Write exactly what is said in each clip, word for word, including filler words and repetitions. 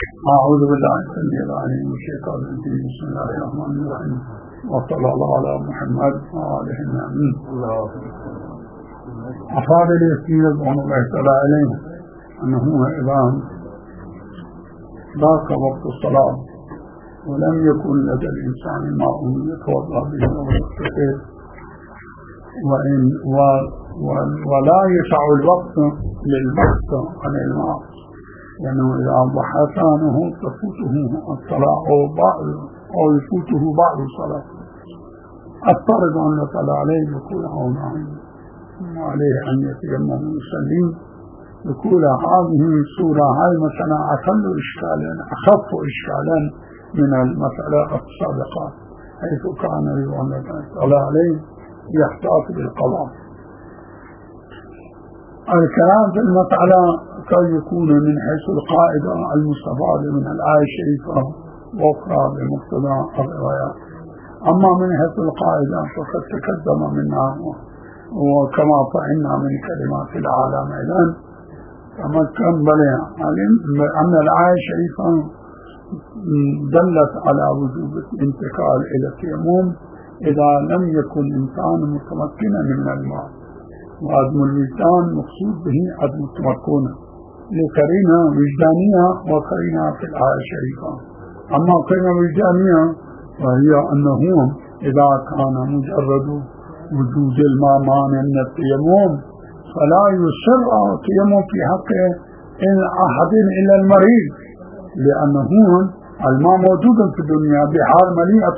أعوذ بالله السميع العليم من الشيطان الرجيم. بسم الله الرحمن الرحيم، وصلى الله على محمد وآله آمين. أفاد اليسير رضوان الله تعالى عليه أنه إذا ضاق وقت الصلاة ولم يكن لدى الإنسان ماء يتوضأ به ويغتسل وإن ولا يسع الوقت للبحث عن الماء، لأنه إذا ضحى ثانه تفوته الصلاة أو بعض أو يفوته بعض الصلاة، اضطرد أن يطلع عليه بقول أو نعم وعليه أن يتيمم ويصلي. بقول هذه السورة هاي مثلا أقل إشكالا أخف إشكالا من المسألة السابقة، حيث كان رضوان الله عليه يحتاط بالقضاء. الكلام في المسألة كان يكون من حيث القاعدة المستفادة من الآية الشريفة وأخرى بمقتضى الروايات، أما من حيث القاعدة فقد تقدم منا وكما فعلنا من كلمات العالم إذن تمكن بلها أن الآية الشريفة دلت على وجوب الانتقال إلى التيمم إذا لم يكن إنسان متمكنا من الماء، وعدم الوجدان مقصود به عدم التمكن لقرينة وجدانية وقرينة في الآية الشريفة. أما قرينة وجدانية وهي أنه إذا كان مجرد وجود الماء مانع من التيمم فلا يسر التيمم في حق أحد إلا المريض، لأنه الماء موجود في الدنيا بحال مليئة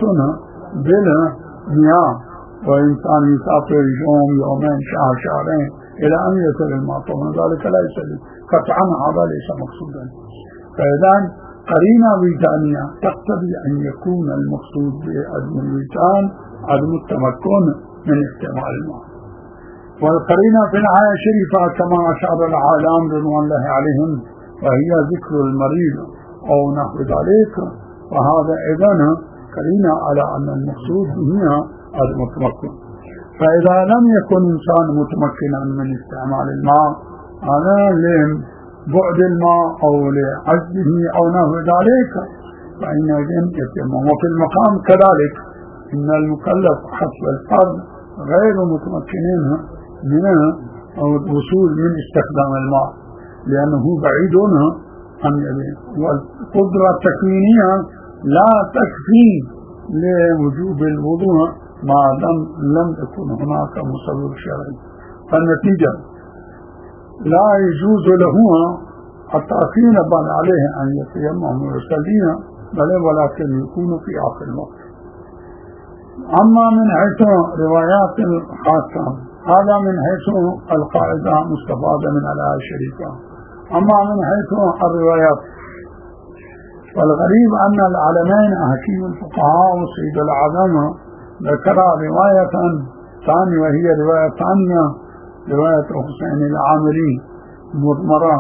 بالمياه، وإنسان يسافر يوم يومين شهر شهرين إلى أن يصل الماء، ومن ذلك لا يصل قطعا، هذا ليس مقصودا. فإذا قرينة وجدانية تقتضي أن يكون المقصود بعدم الوجدان عدم التمكن من استعمال الماء. والقرينة في الآية الشريفة كما أشار العالم رضوان الله عليهم وهي ذكر المريض أو نحو ذلك، وهذا أيضا قرينة على أن المقصود هي عدم التمكن. فإذا لم يكن إنسان متمكنا من استعمال الماء على بعد الماء أو لعجزه أو نحو ذلك فإن يتيمم. وفي المقام كذلك إن المكلف حسب الفرد غير متمكنين من الوصول من استخدام الماء لأنه بعيد عن يده، والقدرة التكوينية لا تكفي لوجوب الوضوء ما دام لم يكن هناك مسبب شرعي. فالنتيجة لا يجوز له التأخير بل عليه أن يتيمم ويصلي بل ولكن يكون في آخر الوقت. أما من حيث روايات خاصة هذا من حيث القاعدة مستفادة من الآية الشريفة. أما من حيث الروايات والغريب أن العالمين حكيم الفقهاء وسيد العظم ذكر رواية ثانية وهي رواية ثانية رواية حسين العامري مضمرة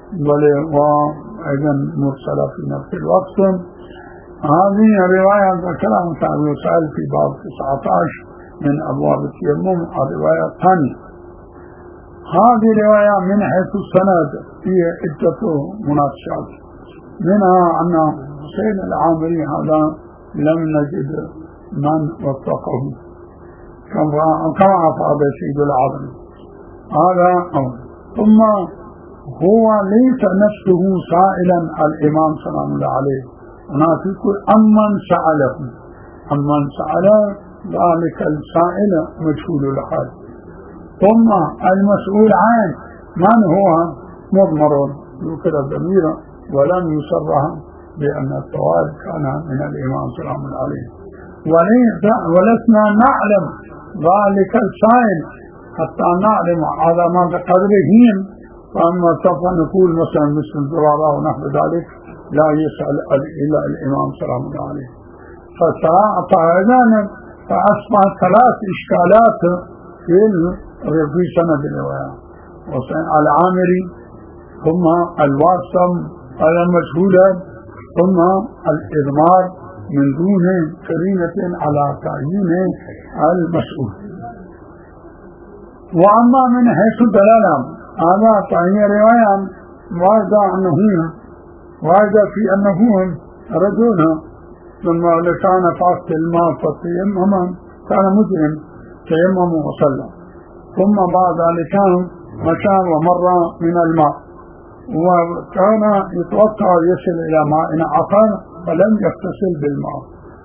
وأيضا مرسلة في نفس الوقت. هذه الرواية ذكرها متعب يسأل في باب تسعة عشر من أبواب التيمم. الرواية الثانية هذه الرواية من حيث السند هي عدة مناقشات، منها أن حسين العامري هذا لم نجد من وثقه كما أفاد سيد العظم هذا أول. ثم هو ليس نفسه سائلا الإمام سلام الله عليه، هناك يقول أمن سأله، أمن سأل ذلك السائل مجهول الحال، ثم المسؤول عنه من هو مضمر ذكر الضمير ولم يصرح بأن الطوال كان من الإمام سلام الله عليه، ولسنا نعلم ذلك السائل حتى نعلم على ما بقدرهم. فأما سوف نقول مثلا مثل الزرارة ونحو ذلك لا يسأل إلا الإمام سلام الله عليه. فإذا فأصبح ثلاث إشكالات في سند الرواية: العامري ثم الواسم المجهولة ثم الإضمار من دون قرينة على تعيين المسؤول. وأما من حيث الدلالة هذا فهي رواية واردة أنه وهذا في أنه رجل لما كان فاقد الماء فالتيمم كان مسلم تيمم وصلى، ثم بعد ذلك مشى ومر من الماء وكان يتوقع يصل إلى ماء آخر فلم يغتسل بالماء،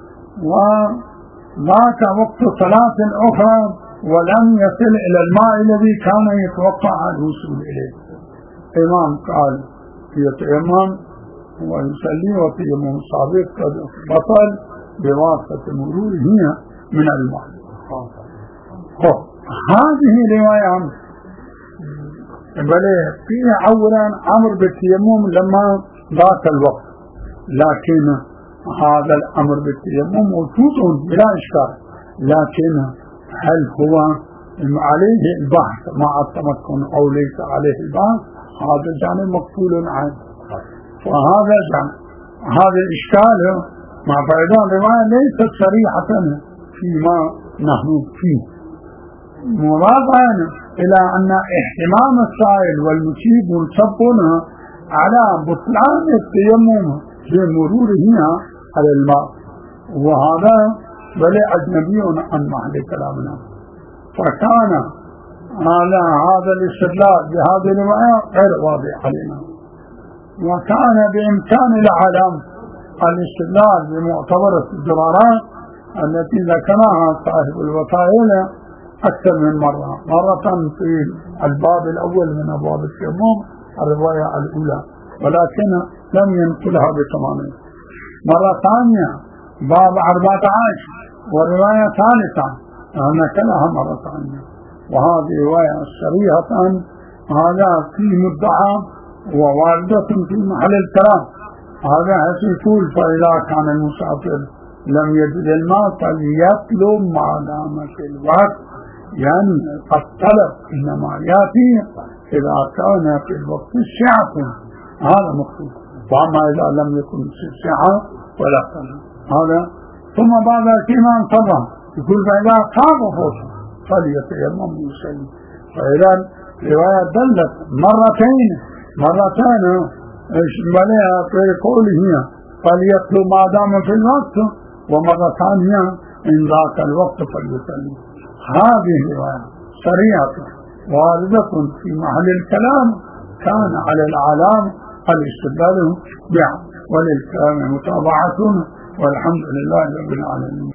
وذاك وقت صلاة أخرى ولم يصل إلى الماء الذي كان يتوقع الوصول إليه. الإمام قال يتيمم ويصلي وتيمم السابق قد بطل بواسطة مروره من الماء. هذه رواية بل فيها أولا أمر بالتيمم لما ذاك الوقت، لكن هذا الأمر بالتيمم موجود بلا إشكال، لكن هل هو عليه البحث مع التمكن أو ليس عليه البحث؟ هذا الجانب مقبول عنه، وهذا جانب هذا الإشكال مع فائدة الرواية ليست صريحة فيما نحن فيه، مضافا إلى أن اهتمام السائل والمجيب منصب على بطلان التيمم بمروره على الماء، وهذا بل أجنبي عن محل كلامنا، فكان على هذا الاستدلال بهذه الرواية غير واضح علينا، وكان بإمكان العالم الاستدلال بمعتبرة الضرورات التي ذكرها صاحب الوسائل أكثر من مرة، مرة في الباب الأول من أبواب التيمم الرواية الأولى ولكن لم ينقلها بتمامه، مرة ثانية باب أربعة عشر ورواية ثالثة نقلها مرة ثانية، وهذه رواية صريحة هذا في مدعى وواردة في محل الكلام، هذا يقول فإذا كان المسافر لم يجد الماء فليطلب ما دام في الوقت، يعني الطلب إنما يأتي إذا كان في الوقت السعة، هذا مقصود، وأما إذا لم يكن السعة ولا طلب هذا. ثم بعد فيما انتظر يقول فإذا قام فرصة فليتيمم ويصلي، فإذا رواية دلت مرتين مرتين بلها في قوله فليطلب ما دام في الوقت، ومرة ثانية إن ذاك الوقت فليصلي. هذه رواية صريحة واردة في محل الكلام، كان على العلام الاستدلال بها وللكلام متابعة، والحمد لله رب العالمين.